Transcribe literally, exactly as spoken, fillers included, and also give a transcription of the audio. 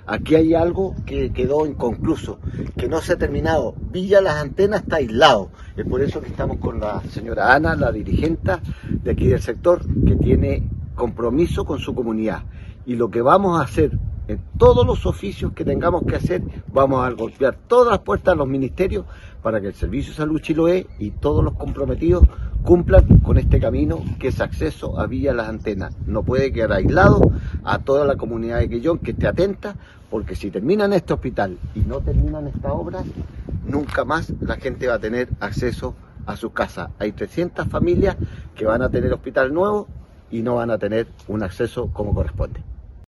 Aquí hay algo que quedó inconcluso, que no se ha terminado. Villa Las Antenas está aislado. Es por eso que estamos con la señora Ana, la dirigente de aquí del sector, que tiene compromiso con su comunidad. Y lo que vamos a hacer en todos los oficios que tengamos que hacer, vamos a golpear todas las puertas de los ministerios para que el Servicio de Salud Chiloé y todos los comprometidos cumplan con este camino que es acceso a Villa Las Antenas. No puede quedar aislado, a toda la comunidad de Quellón que esté atenta, porque si terminan este hospital y no terminan esta obra, nunca más la gente va a tener acceso a su casa. Hay trescientas familias que van a tener hospital nuevo y no van a tener un acceso como corresponde.